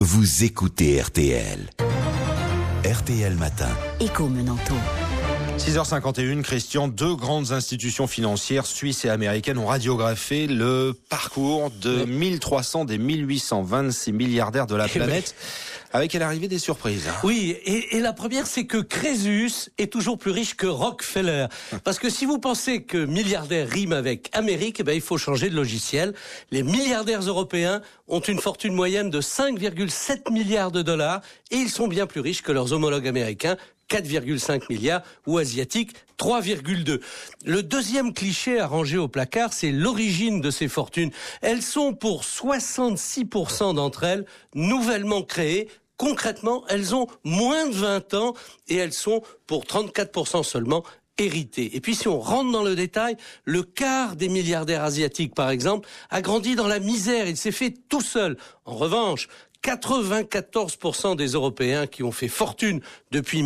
Vous écoutez RTL. RTL Matin. Éco-Menanto. 6h51, Christian, deux grandes institutions financières suisses et américaines ont radiographié le parcours de 1300 des 1826 milliardaires de la planète, avec à l'arrivée des surprises. Oui, et la première, c'est que Crésus est toujours plus riche que Rockefeller. Parce que si vous pensez que milliardaire rime avec Amérique, il faut changer de logiciel. Les milliardaires européens ont une fortune moyenne de 5,7 milliards de dollars et ils sont bien plus riches que leurs homologues américains, 4,5 milliards, ou asiatiques, 3,2. Le deuxième cliché à ranger au placard, c'est l'origine de ces fortunes. Elles sont pour 66% d'entre elles nouvellement créées. Concrètement, elles ont moins de 20 ans et elles sont pour 34% seulement héritées. Et puis si on rentre dans le détail, le quart des milliardaires asiatiques, par exemple, a grandi dans la misère. Il s'est fait tout seul. En revanche, 94% des Européens qui ont fait fortune depuis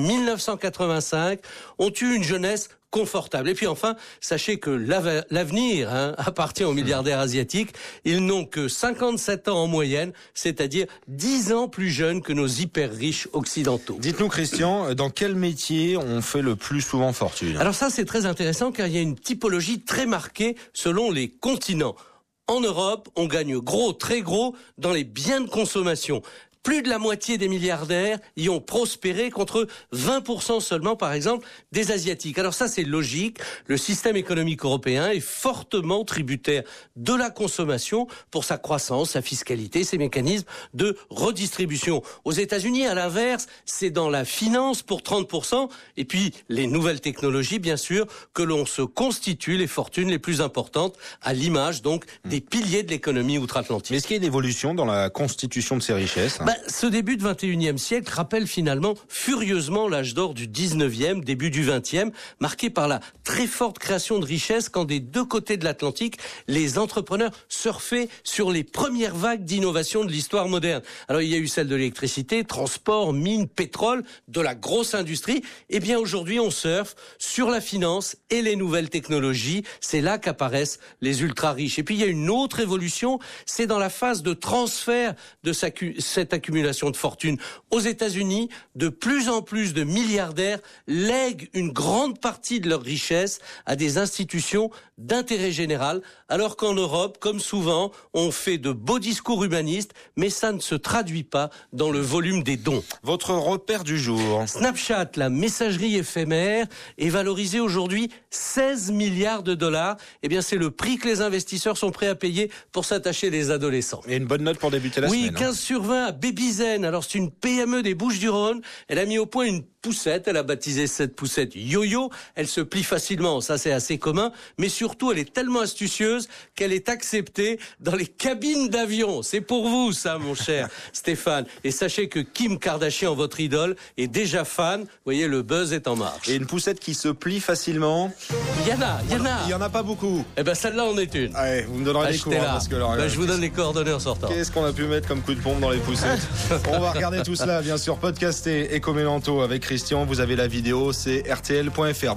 1985 ont eu une jeunesse confortable. Et puis enfin, sachez que l'avenir appartient aux milliardaires asiatiques. Ils n'ont que 57 ans en moyenne, c'est-à-dire 10 ans plus jeunes que nos hyper riches occidentaux. Dites-nous, Christian, dans quel métier on fait le plus souvent fortune ? Alors ça, c'est très intéressant car il y a une typologie très marquée selon les continents. En Europe, on gagne gros, très gros, dans les biens de consommation. Plus de la moitié des milliardaires y ont prospéré contre 20% seulement, par exemple, des Asiatiques. Alors ça, c'est logique. Le système économique européen est fortement tributaire de la consommation pour sa croissance, sa fiscalité, ses mécanismes de redistribution. Aux États-Unis, à l'inverse, c'est dans la finance pour 30%, et puis les nouvelles technologies, bien sûr, que l'on se constitue les fortunes les plus importantes, à l'image, donc, des piliers de l'économie outre-Atlantique. Mais est-ce qu'il y a une évolution dans la constitution de ces richesses ? Ce début de 21e siècle rappelle finalement furieusement l'âge d'or du 19e, début du 20e, marqué par la très forte création de richesses quand des deux côtés de l'Atlantique, les entrepreneurs surfaient sur les premières vagues d'innovation de l'histoire moderne. Alors il y a eu celle de l'électricité, transport, mines, pétrole, de la grosse industrie. Et bien aujourd'hui on surfe sur la finance et les nouvelles technologies. C'est là qu'apparaissent les ultra riches. Et puis il y a une autre évolution, c'est dans la phase de transfert de cette accumulation de fortune. Aux États-Unis, de plus en plus de milliardaires lèguent une grande partie de leur richesse à des institutions d'intérêt général, alors qu'en Europe, comme souvent, on fait de beaux discours humanistes, mais ça ne se traduit pas dans le volume des dons. Votre repère du jour ? Snapchat, la messagerie éphémère, est valorisée aujourd'hui 16 milliards de dollars. Eh bien, c'est le prix que les investisseurs sont prêts à payer pour s'attacher les adolescents. Et une bonne note pour débuter la semaine. Oui, 15 sur 20 à Babyzen. Alors, c'est une PME des Bouches-du-Rhône. Elle a mis au point une poussette. Elle a baptisé cette poussette Yo-Yo. Elle se plie facilement. Ça, c'est assez commun. Mais surtout, elle est tellement astucieuse qu'elle est acceptée dans les cabines d'avion. C'est pour vous, ça, mon cher Stéphane. Et sachez que Kim Kardashian, votre idole, est déjà fan. Vous voyez, le buzz est en marche. Et une poussette qui se plie facilement ? Il y en a. Il y en a pas beaucoup. Eh ben, celle-là en est une. Allez, vous me donnerez les cours, parce que alors, je vous donne les coordonnées en sortant. Qu'est-ce qu'on a pu mettre comme coup de pompe dans les poussettes ? On va regarder tout cela, bien sûr, podcasté Éco-Menanto avec Christian. Vous avez la vidéo, c'est rtl.fr.